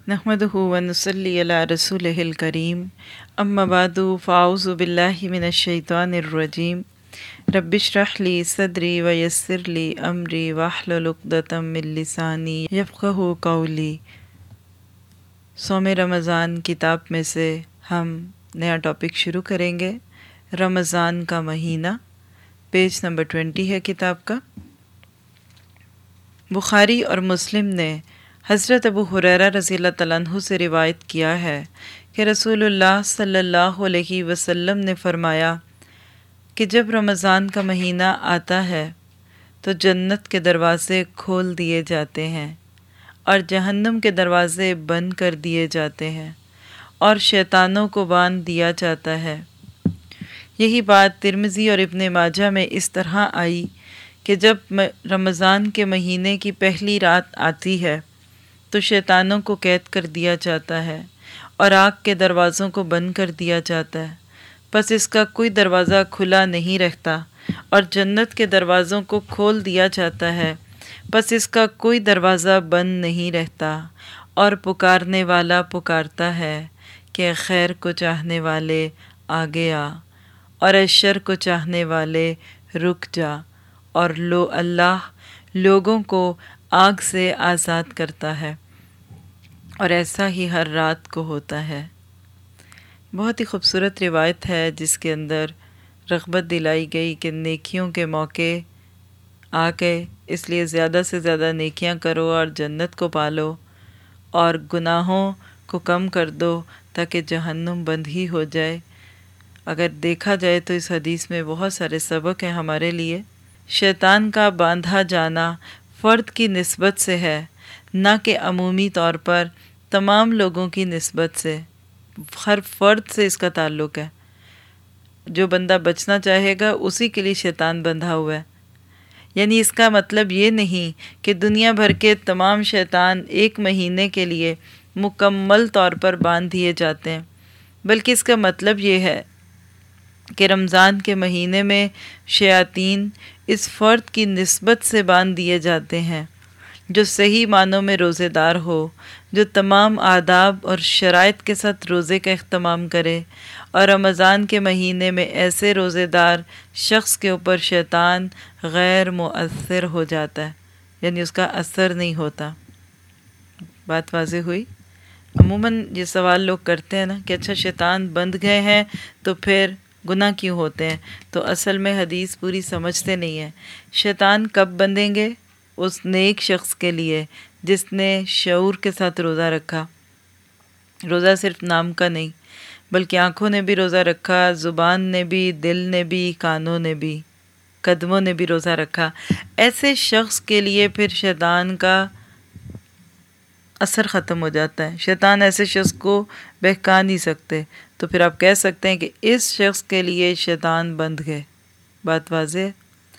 نحمدہ و نصلی علی رسولہ الکریم اما بعد فاعوذ باللہ من الشیطان الرجیم رب اشرح لی صدری ویسر لی امری واحلل عقدۃ من لسانی یفقہوا قولی۔ صوم رمضان کتاب میں سے ہم نیا ٹاپک شروع کریں گے۔ رمضان کا مہینہ، پیج نمبر 20 ہے کتاب کا۔ بخاری اور مسلم نے حضرت ابو ہریرہ رضی اللہ تعالیٰ عنہ سے روایت کیا ہے کہ رسول اللہ صلی اللہ علیہ وسلم نے فرمایا کہ جب رمضان کا مہینہ آتا ہے تو جنت کے دروازے کھول دیے جاتے ہیں اور جہنم کے دروازے بند کر دیے جاتے ہیں اور شیطانوں کو باندھ دیا جاتا ہے۔ یہی بات ترمذی اور ابن ماجہ میں اس طرح آئی کہ جب رمضان کے مہینے کی پہلی رات آتی ہے تو شیطانوں کو قید کر دیا جاتا ہے اور آگ کے دروازوں کو بند کر دیا جاتا ہے، پس اس کا کوئی دروازہ کھلا نہیں رہتا، اور جنت کے دروازوں کو کھول دیا جاتا ہے، پس اس کا کوئی دروازہ بند نہیں رہتا، اور پکارنے والا پکارتا ہے کہ خیر کو چاہنے والے آگے آ اور شر کو چاہنے والے رک جا، اور اللہ لوگوں کو آگ سے آزاد کرتا ہے، اور ایسا ہی ہر رات کو ہوتا ہے۔ بہت ہی خوبصورت روایت ہے جس کے اندر رغبت دلائی گئی کہ نیکیوں کے موقع آ گئے، اس لیے زیادہ سے زیادہ نیکیاں کرو اور جنت کو پالو، اور گناہوں کو کم کر دو تاکہ جہنم بند ہی ہو جائے۔ اگر دیکھا جائے تو اس حدیث میں بہت سارے سبق ہیں ہمارے لیے۔ شیطان کا باندھا جانا فرد کی نسبت سے ہے، نہ کہ عمومی طور پر تمام لوگوں کی نسبت سے۔ ہر فرد سے اس کا تعلق ہے۔ جو بندہ بچنا چاہے گا اسی کے لیے شیطان بندھا ہوا ہے۔ یعنی اس کا مطلب یہ نہیں کہ دنیا بھر کے تمام شیطان ایک مہینے کے لیے مکمل طور پر باندھ دیے جاتے ہیں، بلکہ اس کا مطلب یہ ہے کہ رمضان کے مہینے میں شیاطین اس فرد کی نسبت سے باندھ دیے جاتے ہیں جو صحیح معنوں میں روزے دار ہو، جو تمام آداب اور شرائط کے ساتھ روزے کا اہتمام کرے، اور رمضان کے مہینے میں ایسے روزے دار شخص کے اوپر شیطان غیر مؤثر ہو جاتا ہے، یعنی اس کا اثر نہیں ہوتا۔ بات واضح ہوئی؟ عموماً یہ سوال لوگ کرتے ہیں نا کہ اچھا شیطان بندھ گئے ہیں تو پھر گناہ کیوں ہوتے ہیں؟ تو اصل میں حدیث پوری سمجھتے نہیں ہیں۔ شیطان کب بندھیں گے؟ اس نیک شخص کے لیے جس نے شعور کے ساتھ روزہ رکھا۔ روزہ صرف نام کا نہیں، بلکہ آنکھوں نے بھی روزہ رکھا، زبان نے بھی، دل نے بھی، کانوں نے بھی، قدموں نے بھی روزہ رکھا۔ ایسے شخص کے لیے پھر شیطان کا اثر ختم ہو جاتا ہے۔ شیطان ایسے شخص کو بہکا نہیں سکتے، تو پھر آپ کہہ سکتے ہیں کہ اس شخص کے لیے شیطان بندھ گئے۔ بات واضح ہے؟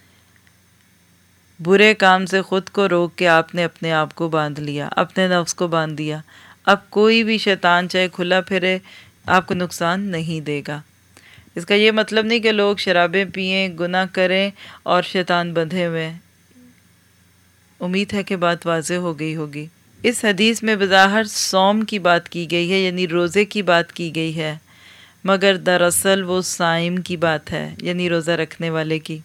برے کام سے خود کو روک کے آپ نے اپنے آپ کو باندھ لیا، اپنے نفس کو باندھ دیا۔ اب کوئی بھی شیطان چاہے کھلا پھرے آپ کو نقصان نہیں دے گا۔ اس کا یہ مطلب نہیں کہ لوگ شرابیں پئیں، گناہ کریں اور شیطان بندھے ہوئے ہیں۔ امید ہے کہ بات واضح ہو گئی ہوگی۔ اس حدیث میں بظاہر صوم کی بات کی گئی ہے، یعنی روزے کی بات کی گئی ہے، مگر دراصل وہ صائم کی بات ہے، یعنی روزہ رکھنے والے کی۔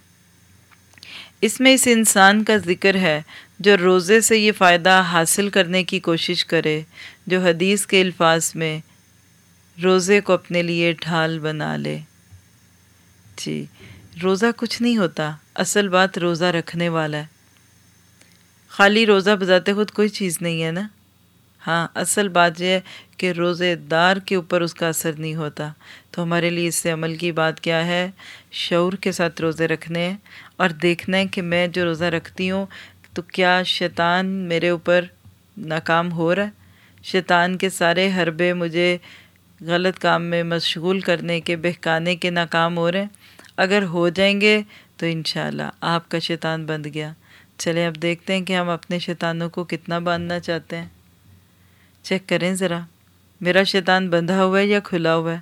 اس میں اس انسان کا ذکر ہے جو روزے سے یہ فائدہ حاصل کرنے کی کوشش کرے جو حدیث کے الفاظ میں روزے کو اپنے لیے ڈھال بنا لے۔ جی، روزہ کچھ نہیں ہوتا، اصل بات روزہ رکھنے والا ہے۔ خالی روزہ بذات خود کوئی چیز نہیں ہے نا۔ ہاں، اصل بات یہ ہے کہ روزے دار کے اوپر اس کا اثر نہیں ہوتا۔ تو ہمارے لیے اس سے عمل کی بات کیا ہے؟ شعور کے ساتھ روزے رکھنے ہیں اور دیکھنا ہے کہ میں جو روزہ رکھتی ہوں تو کیا شیطان میرے اوپر ناکام ہو رہا ہے؟ شیطان کے سارے حربے مجھے غلط کام میں مشغول کرنے کے، بہکانے کے ناکام ہو رہے ہیں؟ اگر ہو جائیں گے تو انشاءاللہ آپ کا شیطان بندھ گیا۔ چلیں اب دیکھتے ہیں کہ ہم اپنے شیطانوں کو کتنا باندھنا چاہتے ہیں۔ چیک کریں ذرا، میرا شیطان بندھا ہوا ہے یا کھلا ہوا ہے؟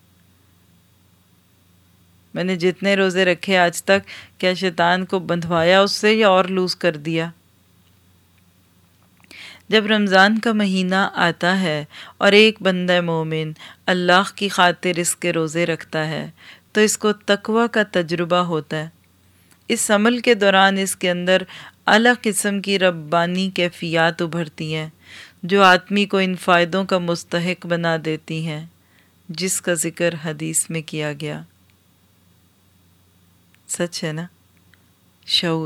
میں نے جتنے روزے رکھے آج تک، کیا شیطان کو بندھوایا اس سے یا اور لوز کر دیا؟ جب رمضان کا مہینہ آتا ہے اور ایک بندہ مومن اللہ کی خاطر اس کے روزے رکھتا ہے تو اس کو تقوی کا تجربہ ہوتا ہے۔ اس عمل کے دوران اس کے اندر اعلیٰ قسم کی ربانی کیفیات ابھرتی ہیں جو آدمی کو ان فائدوں کا مستحق بنا دیتی ہیں جس کا ذکر حدیث میں کیا گیا۔ سچ ہے نا؟ شعور،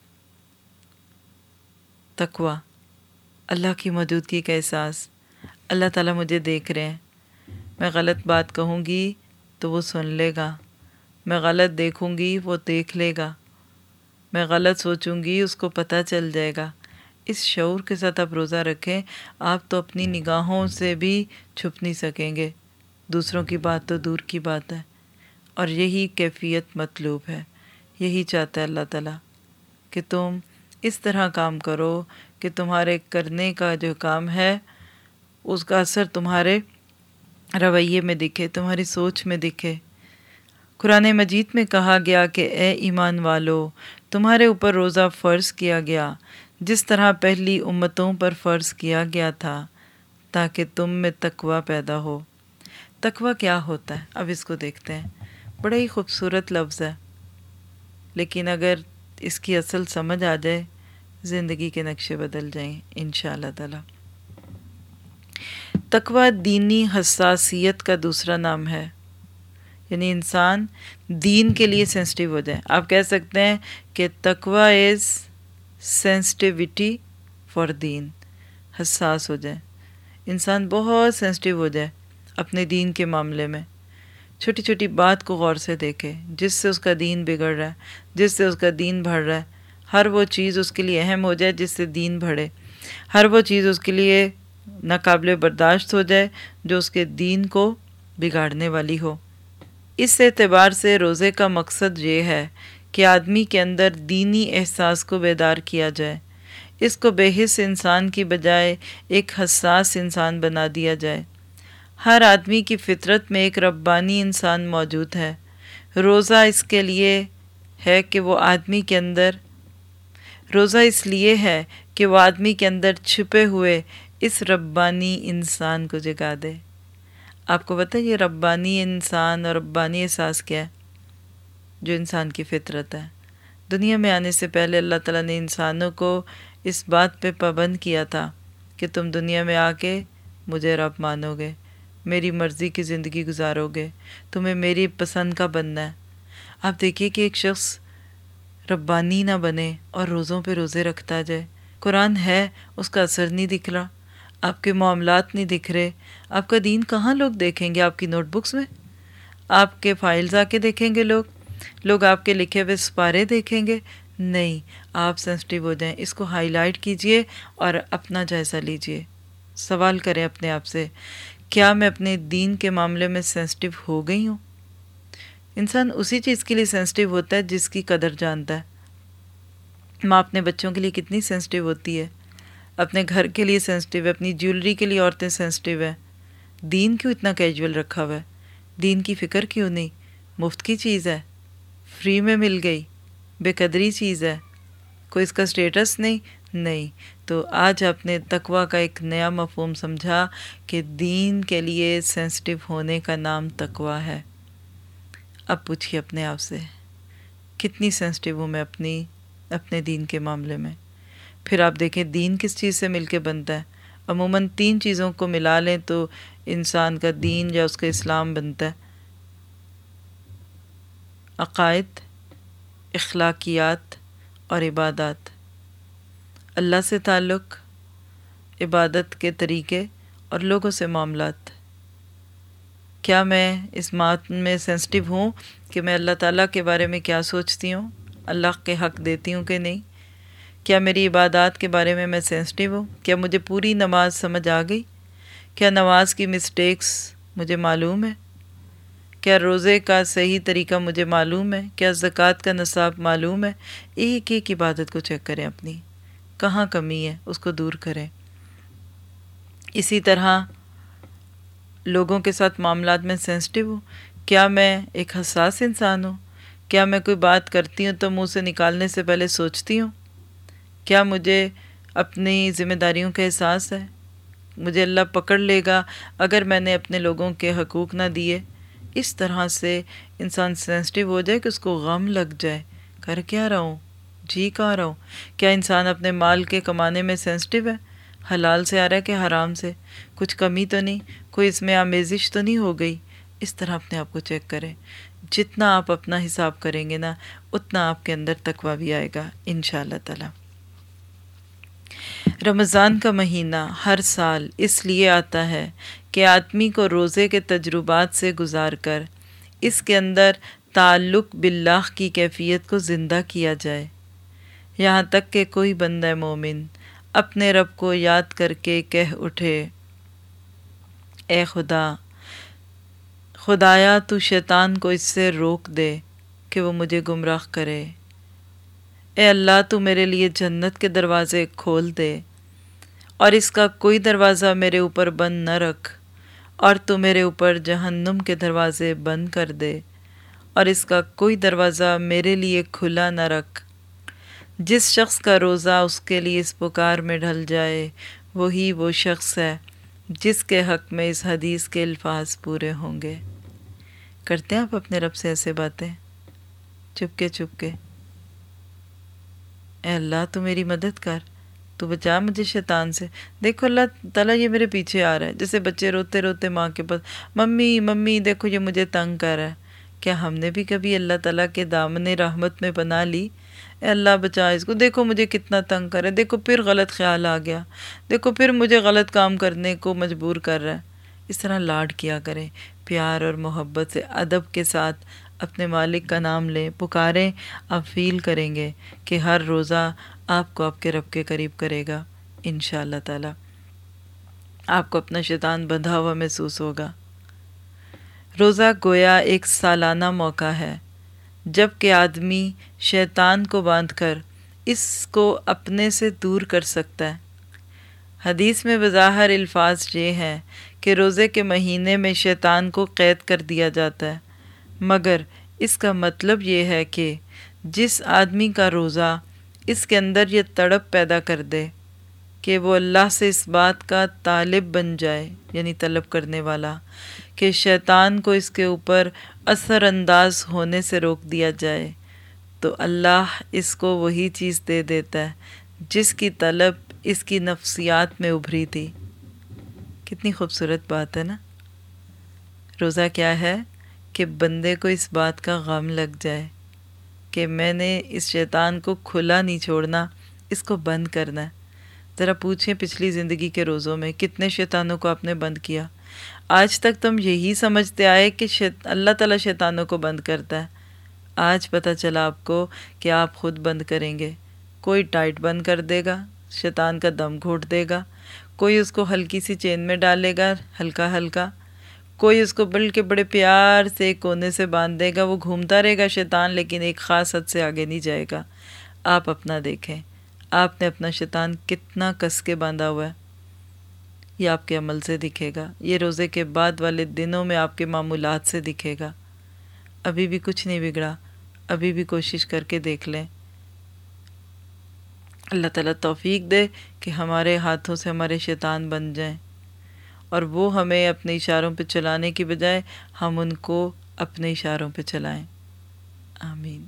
تقوی، اللہ کی موجودگی کا احساس، اللہ تعالیٰ مجھے دیکھ رہے ہیں، میں غلط بات کہوں گی تو وہ سن لے گا، میں غلط دیکھوں گی وہ دیکھ لے گا، میں غلط سوچوں گی اس کو پتہ چل جائے گا۔ اس شعور کے ساتھ آپ روزہ رکھیں، آپ تو اپنی نگاہوں سے بھی چھپ نہیں سکیں گے، دوسروں کی بات تو دور کی بات ہے۔ اور یہی کیفیت مطلوب ہے، یہی چاہتا ہے اللہ تعالیٰ کہ تم اس طرح کام کرو کہ تمہارے کرنے کا جو کام ہے اس کا اثر تمہارے رویے میں دکھے، تمہاری سوچ میں دکھے۔ قرآن مجید میں کہا گیا کہ اے ایمان والو، تمہارے اوپر روزہ فرض کیا گیا جس طرح پہلی امتوں پر فرض کیا گیا تھا تاکہ تم میں تقوی پیدا ہو۔ تقوی کیا ہوتا ہے؟ اب اس کو دیکھتے ہیں۔ بڑا ہی خوبصورت لفظ ہے، لیکن اگر اس کی اصل سمجھ آ جائے زندگی کے نقشے بدل جائیں انشاءاللہ تعالی۔ تقوی دینی حساسیت کا دوسرا نام ہے، یعنی انسان دین کے لیے سینسٹیو ہو جائے۔ آپ کہہ سکتے ہیں کہ تقوی از سینسٹیوٹی فار دین، حساس ہو جائے، انسان بہت سینسٹیو ہو جائے اپنے دین کے معاملے میں، چھوٹی چھوٹی بات کو غور سے دیکھے جس سے اس کا دین بگڑ رہا ہے، جس سے اس کا دین بڑھ رہا ہے، ہر وہ چیز اس کے لیے اہم ہو جائے جس سے دین بڑھے، ہر وہ چیز اس کے لیے ناقابل برداشت ہو جائے جو اس کے دین کو بگاڑنے والی ہو۔ اس اعتبار سے روزے کا مقصد یہ ہے کہ آدمی کے اندر دینی احساس کو بیدار کیا جائے، اس کو بے حس انسان کی بجائے ایک حساس انسان بنا دیا جائے۔ ہر آدمی کی فطرت میں ایک ربانی انسان موجود ہے، روزہ اس کے لیے ہے کہ وہ آدمی کے اندر روزہ اس لیے ہے کہ وہ آدمی کے اندر چھپے ہوئے اس ربانی انسان کو جگا دے۔ آپ کو پتہ ہے یہ ربانی انسان اور ربانی احساس کیا ہے؟ جو انسان کی فطرت ہے۔ دنیا میں آنے سے پہلے اللہ تعالیٰ نے انسانوں کو اس بات پہ پابند کیا تھا کہ تم دنیا میں آ کے مجھے رب مانو گے، میری مرضی کی زندگی گزارو گے، تمہیں میری پسند کا بننا ہے۔ آپ دیکھیے کہ ایک شخص ربانی نہ بنے اور روزوں پہ روزے رکھتا جائے، قرآن ہے اس کا اثر نہیں دکھ رہا، آپ کے معاملات نہیں دکھ رہے، آپ کا دین کہاں لوگ دیکھیں گے؟ آپ کی نوٹ بکس میں؟ آپ کے فائلز آ کے دیکھیں گے لوگ آپ کے لکھے ہوئے سپارے دیکھیں گے؟ نہیں، آپ سینسٹیو ہو جائیں، اس کو ہائی لائٹ کیجئے اور اپنا جائزہ لیجئے، سوال کریں اپنے آپ سے، کیا میں اپنے دین کے معاملے میں سینسٹیو ہو گئی ہوں؟ انسان اسی چیز کے لیے سینسٹیو ہوتا ہے جس کی قدر جانتا ہے۔ ماں اپنے بچوں کے لیے کتنی سینسٹیو ہوتی ہے، اپنے گھر کے لیے سینسٹیو ہے، اپنی جیولری کے لیے عورتیں سینسٹیو ہیں۔ دین کیوں اتنا کیجول رکھا ہوا ہے؟ دین کی فکر کیوں نہیں؟ مفت کی چیز ہے، فری میں مل گئی، بے قدری چیز ہے، کوئی اس کا سٹیٹس نہیں۔ تو آج آپ نے تقوی کا ایک نیا مفہوم سمجھا کہ دین کے لیے سینسٹیو ہونے کا نام تقوی ہے۔ اب پوچھیے اپنے آپ سے، کتنی سینسٹیو ہوں میں اپنے دین کے معاملے میں؟ پھر آپ دیکھیں دین کس چیز سے مل کے بنتا ہے۔ عموماً 3 چیزوں کو ملا لیں تو انسان کا دین یا اس کا اسلام بنتا ہے: عقائد، اخلاقیات اور عبادات۔ اللہ سے تعلق، عبادت کے طریقے اور لوگوں سے معاملات۔ کیا میں اس بات میں سینسٹیو ہوں کہ میں اللہ تعالیٰ کے بارے میں کیا سوچتی ہوں، اللہ کے حق دیتی ہوں کہ نہیں؟ کیا میری عبادات کے بارے میں سینسٹیو ہوں؟ کیا مجھے پوری نماز سمجھ آ گئی؟ کیا نماز کی مسٹیکس مجھے معلوم ہے؟ کیا روزے کا صحیح طریقہ مجھے معلوم ہے؟ کیا زکوٰۃ کا نصاب معلوم ہے؟ ایک ایک عبادت کو چیک کریں، اپنی کہاں کمی ہے اس کو دور کریں۔ اسی طرح لوگوں کے ساتھ معاملات میں سینسٹیو ہوں، کیا میں ایک حساس انسان ہوں؟ کیا میں کوئی بات کرتی ہوں تو منہ سے نکالنے سے پہلے سوچتی ہوں؟ کیا مجھے اپنی ذمہ داریوں کا احساس ہے، مجھے اللہ پکڑ لے گا اگر میں نے اپنے لوگوں کے حقوق نہ دیے۔ اس طرح سے انسان سینسٹیو ہو جائے کہ اس کو غم لگ جائے، کر کیا رہا ہوں، جی کہاں رہا ہوں۔ کیا انسان اپنے مال کے کمانے میں سینسٹیو ہے؟ حلال سے آ رہا ہے کہ حرام سے؟ کچھ کمی تو نہیں، کوئی اس میں آمیزش تو نہیں ہو گئی؟ اس طرح اپنے آپ کو چیک کریں۔ جتنا آپ اپنا حساب کریں گے نا، اتنا آپ کے اندر تقویٰ بھی آئے گا انشاءاللہ تعالی۔ رمضان کا مہینہ ہر سال اس لیے آتا ہے کہ آدمی کو روزے کے تجربات سے گزار کر اس کے اندر تعلق باللہ کی کیفیت کو زندہ کیا جائے، یہاں تک کہ کوئی بندہ مومن اپنے رب کو یاد کر کے کہہ اٹھے، اے خدایا تو شیطان کو اس سے روک دے کہ وہ مجھے گمراہ کرے۔ اے اللہ تو میرے لیے جنت کے دروازے کھول دے اور اس کا کوئی دروازہ میرے اوپر بند نہ رکھ، اور تو میرے اوپر جہنم کے دروازے بند کر دے اور اس کا کوئی دروازہ میرے لیے کھلا نہ رکھ۔ جس شخص کا روزہ اس کے لیے اس پکار میں ڈھل جائے، وہی وہ شخص ہے جس کے حق میں اس حدیث کے الفاظ پورے ہوں گے۔ کرتے ہیں آپ اپنے رب سے ایسے باتیں چپکے چپکے؟ اے اللہ تو میری مدد کر، تو بچا مجھے شیطان سے۔ دیکھو اللہ تعالیٰ یہ میرے پیچھے آ رہا ہے، جیسے بچے روتے روتے ماں کے پاس، ممی ممی دیکھو یہ مجھے تنگ کر رہا ہے۔ کیا ہم نے بھی کبھی اللہ تعالیٰ کے دامن رحمت میں بنا لی؟ اے اللہ بچا اس کو، دیکھو مجھے کتنا تنگ کر رہا ہے، دیکھو پھر غلط خیال آ گیا، دیکھو پھر مجھے غلط کام کرنے کو مجبور کر رہا ہے۔ اس طرح لاڈ کیا کریں، پیار اور محبت سے ادب کے ساتھ اپنے مالک کا نام لیں، پکاریں۔ آپ فیل کریں گے کہ ہر روزہ آپ کو آپ کے رب کے قریب کرے گا انشاءاللہ تعالی۔ آپ کو اپنا شیطان بندھا ہوا محسوس ہوگا۔ روزہ گویا ایک سالانہ موقع ہے جب کہ آدمی شیطان کو باندھ کر اس کو اپنے سے دور کر سکتا ہے۔ حدیث میں بظاہر الفاظ یہ ہیں کہ روزے کے مہینے میں شیطان کو قید کر دیا جاتا ہے، مگر اس کا مطلب یہ ہے کہ جس آدمی کا روزہ اس کے اندر یہ تڑپ پیدا کر دے کہ وہ اللہ سے اس بات کا طالب بن جائے، یعنی طلب کرنے والا، کہ شیطان کو اس کے اوپر اثر انداز ہونے سے روک دیا جائے، تو اللہ اس کو وہی چیز دے دیتا ہے جس کی طلب اس کی نفسیات میں ابھری تھی۔ کتنی خوبصورت بات ہے نا۔ روزہ کیا ہے کہ بندے کو اس بات کا غم لگ جائے کہ میں نے اس شیطان کو کھلا نہیں چھوڑنا، اس کو بند کرنا ہے۔ ذرا پوچھیں پچھلی زندگی کے روزوں میں کتنے شیطانوں کو آپ نے بند کیا؟ آج تک تم یہی سمجھتے آئے کہ اللہ تعالیٰ شیطانوں کو بند کرتا ہے۔ آج پتہ چلا آپ کو کہ آپ خود بند کریں گے۔ کوئی ٹائٹ بند کر دے گا، شیطان کا دم گھونٹ دے گا، کوئی اس کو ہلکی سی چین میں ڈالے گا ہلکا ہلکا، کوئی اس کو بلکہ بڑے پیار سے ایک کونے سے باندھ دے گا، وہ گھومتا رہے گا شیطان، لیکن ایک خاص حد سے آگے نہیں جائے گا۔ آپ اپنا دیکھیں، آپ نے اپنا شیطان کتنا کس کے باندھا ہوا ہے، یہ آپ کے عمل سے دکھے گا، یہ روزے کے بعد والے دنوں میں آپ کے معمولات سے دکھے گا۔ ابھی بھی کچھ نہیں بگڑا، ابھی بھی کوشش کر کے دیکھ لیں۔ اللہ تعالیٰ توفیق دے کہ ہمارے ہاتھوں سے ہمارے شیطان بن جائیں، اور وہ ہمیں اپنے اشاروں پہ چلانے کی بجائے ہم ان کو اپنے اشاروں پہ چلائیں۔ آمین۔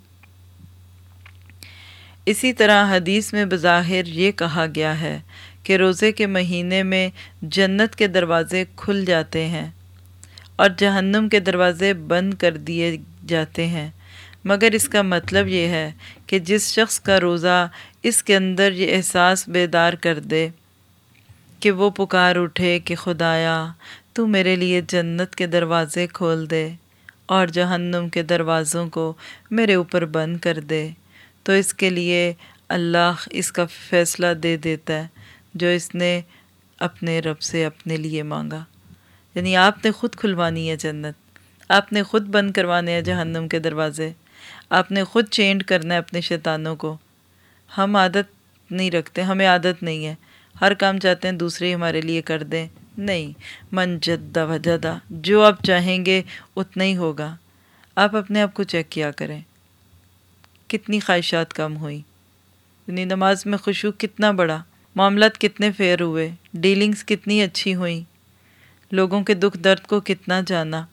اسی طرح حدیث میں بظاہر یہ کہا گیا ہے کہ روزے کے مہینے میں جنت کے دروازے کھل جاتے ہیں اور جہنم کے دروازے بند کر دیے جاتے ہیں، مگر اس کا مطلب یہ ہے کہ جس شخص کا روزہ اس کے اندر یہ احساس بیدار کر دے کہ وہ پکار اٹھے کہ خدایا تو میرے لیے جنت کے دروازے کھول دے اور جہنم کے دروازوں کو میرے اوپر بند کر دے، تو اس کے لیے اللہ اس کا فیصلہ دے دیتا ہے جو اس نے اپنے رب سے اپنے لیے مانگا۔ یعنی آپ نے خود کھلوانی ہے جنت، آپ نے خود بند کروانے ہیں جہنم کے دروازے، آپ نے خود چینڈ کرنا ہے اپنے شیطانوں کو۔ ہم عادت نہیں رکھتے، ہمیں عادت نہیں ہے، ہر کام چاہتے ہیں دوسرے ہی ہمارے لیے کر دیں۔ نہیں، من جدہ وجدہ، جو آپ چاہیں گے اتنا ہی ہوگا۔ آپ اپنے آپ کو چیک کیا کریں، کتنی خواہشات کم ہوئی، یعنی نماز میں خشوع کتنا بڑا، معاملات کتنے فیئر ہوئے، ڈیلنگز کتنی اچھی ہوئیں، لوگوں کے دکھ درد کو کتنا جانا۔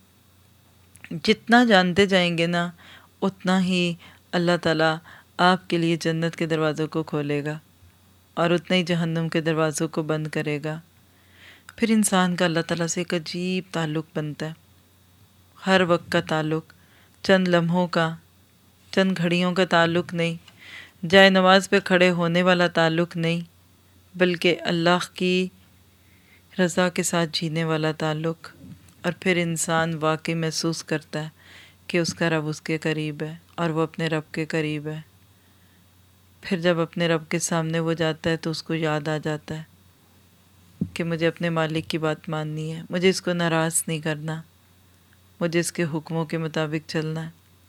جتنا جانتے جائیں گے نا اتنا ہی اللہ تعالیٰ آپ کے لیے جنت کے دروازوں کو کھولے گا اور اتنا ہی جہنم کے دروازوں کو بند کرے گا۔ پھر انسان کا اللہ تعالیٰ سے ایک عجیب تعلق بنتا ہے، ہر وقت کا تعلق، چند لمحوں کا، چند گھڑیوں کا تعلق نہیں، جائے نماز پہ کھڑے ہونے والا تعلق نہیں، بلکہ اللہ کی رضا کے ساتھ جینے والا تعلق۔ اور پھر انسان واقعی محسوس کرتا ہے کہ اس کا رب اس کے قریب ہے اور وہ اپنے رب کے قریب ہے۔ پھر جب اپنے رب کے سامنے وہ جاتا ہے تو اس کو یاد آ جاتا ہے کہ مجھے اپنے مالک کی بات ماننی ہے، مجھے اس کو ناراض نہیں کرنا، مجھے اس کے حکموں کے مطابق چلنا ہے۔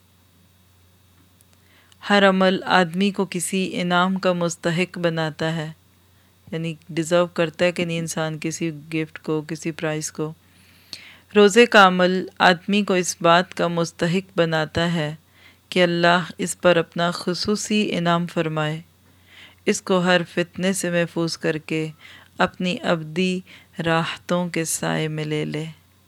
ہر عمل آدمی کو کسی انعام کا مستحق بناتا ہے، یعنی ڈیزرو کرتا ہے کہ نہیں انسان کسی گفٹ کو، کسی پرائز کو۔ روزے کا عمل آدمی کو اس بات کا مستحق بناتا ہے کہ اللہ اس پر اپنا خصوصی انعام فرمائے، اس کو ہر فتنے سے محفوظ کر کے اپنی ابدی راحتوں کے سائے میں لے لے۔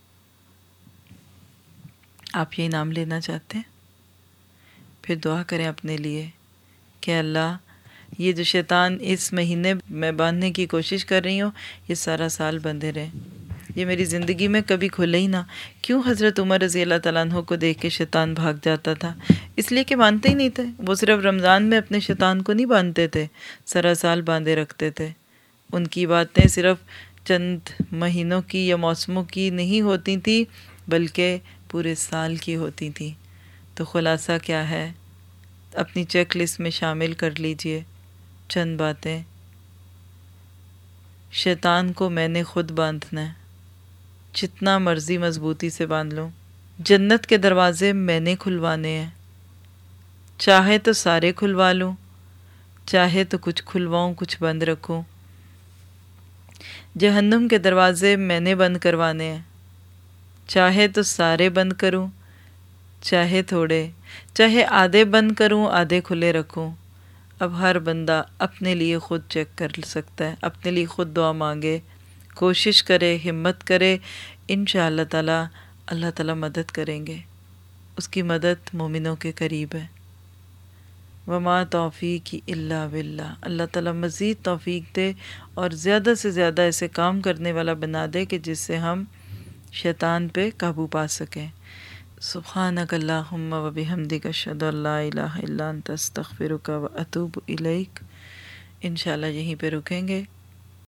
آپ یہ انعام لینا چاہتے ہیں؟ پھر دعا کریں اپنے لیے کہ اللہ یہ جو شیطان اس مہینے میں باندھنے کی کوشش کر رہی ہوں یہ سارا سال بندھے رہیں، یہ میری زندگی میں کبھی کھلے ہی نہ۔ کیوں حضرت عمر رضی اللہ تعالیٰ عنہ کو دیکھ کے شیطان بھاگ جاتا تھا؟ اس لیے کہ مانتے ہی نہیں تھے، وہ صرف رمضان میں اپنے شیطان کو نہیں باندھتے تھے، سارا سال باندھے رکھتے تھے۔ ان کی باتیں صرف چند مہینوں کی یا موسموں کی نہیں ہوتی تھیں بلکہ پورے سال کی ہوتی تھیں۔ تو خلاصہ کیا ہے؟ اپنی چیک لسٹ میں شامل کر لیجئے چند باتیں۔ شیطان کو میں نے خود باندھنا ہے، جتنا مرضی مضبوطی سے باندھ لوں۔ جنت کے دروازے میں نے کھلوانے ہیں، چاہے تو سارے کھلوا لوں، چاہے تو کچھ کھلواؤں کچھ بند رکھوں۔ جہنم کے دروازے میں نے بند کروانے ہیں، چاہے تو سارے بند کروں، چاہے تھوڑے، چاہے آدھے بند کروں آدھے کھلے رکھوں۔ اب ہر بندہ اپنے لیے خود چیک کر سکتا ہے، اپنے لیے خود دعا مانگے، کوشش کرے، ہمت کرے، انشاءاللہ تعالی اللہ تعالی مدد کریں گے۔ اس کی مدد مومنوں کے قریب ہے۔ وما توفیقی الا باللہ۔ اللہ تعالی مزید توفیق دے اور زیادہ سے زیادہ ایسے کام کرنے والا بنا دے کہ جس سے ہم شیطان پہ قابو پا سکیں۔ سبحانک اللہم و بحمدک اشہد ان لا الہ الا انت استغفرک و اتوب الیک۔ انشاءاللہ یہیں پہ رکیں گے۔